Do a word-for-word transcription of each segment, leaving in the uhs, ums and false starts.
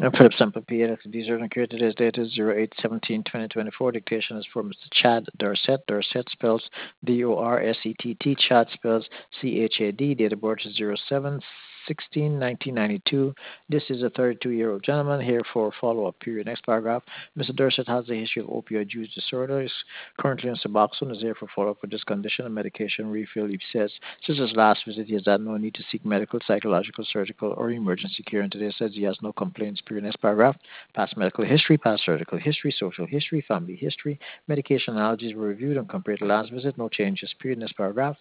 Uh, Philip Sample P. These are included. Today's date is zero eight seventeen twenty twenty-four. Dictation is for Mister Chad Dorset. Dorset spells D O R S E T T. Chad spells C H A D. Date of birth is zero seven sixteen nineteen ninety-two. This is a thirty-two year old gentleman here for follow up period. Next paragraph. Mister Dorset has a history of opioid use disorder. Is currently on Suboxone. Is here for follow up with this condition and medication refill. He says since his last visit, he has had no need to seek medical, psychological, surgical, or emergency care. And today says he has no complaints. Period. Next paragraph. Past medical history, past surgical history, social history, family history. Medication allergies were reviewed and compared to last visit. No changes. Period. Next paragraph.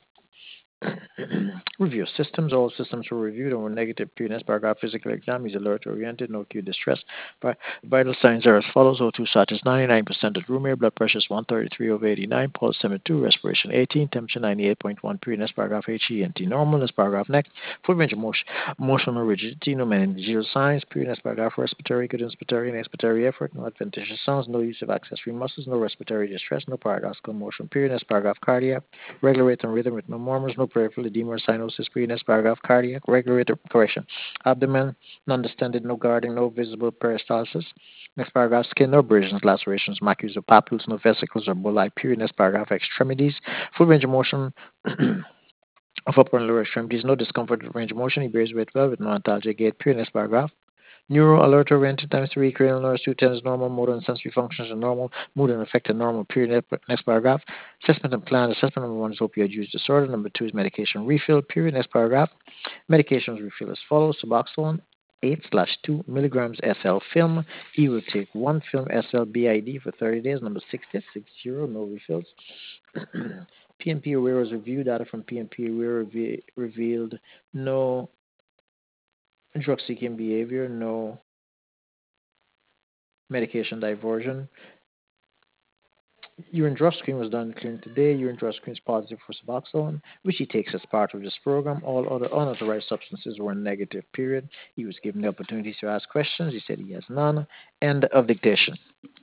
Review systems. All systems were reviewed and were negative. Previous paragraph. Physical exam. He's alert oriented. No acute distress. Vi- Vital signs are as follows. O two sat is ninety-nine percent at room air. Blood pressure is one thirty-three over eighty-nine. Pulse seventy-two. Respiration eighteen. Temperature ninety-eight point one. Previous paragraph. H E N T normal. Next paragraph. Next. Full range of motion. Emotional rigidity. No meningeal signs. Previous paragraph. Respiratory. Good inspiratory and expiratory effort. No adventitious sounds. No use of accessory muscles. No respiratory distress. No paradoxical motion. Period. Next paragraph. Cardiac. Regular rate and rhythm with no murmurs, no peripheral edema or cyanosis. Previous paragraph. Cardiac. Regular rate of correction. Abdomen. Non distended. No guarding. No visible peristalsis. Next paragraph. Skin. No abrasions, lacerations, macules or papules. No vesicles or bullae. Period. Next paragraph. Extremities. Full range of motion. Of upper and lower extremities, no discomfort with range of motion. He bears weight well with no antalgic gait. Period. Next paragraph. Neuro alert oriented times three, cranial nerves two ten is normal, motor and sensory functions are normal, mood and affected normal. Period. Next paragraph. Assessment and plan. Assessment number one is opioid use disorder. Number two is medication refill. Period. Next paragraph. Medications refill as follows. Suboxone eight slash two milligrams S L film. He will take one film S L B I D for thirty days. Number sixty, six zero, no refills. P N P aware was review data from P N P aware reve- revealed no drug seeking behavior, no medication diversion. Urine drug screen was done clean today. Urine drug screen is positive for Suboxone, which he takes as part of this program. All other unauthorized substances were negative, period. He was given the opportunity to ask questions. He said he has none. End of dictation.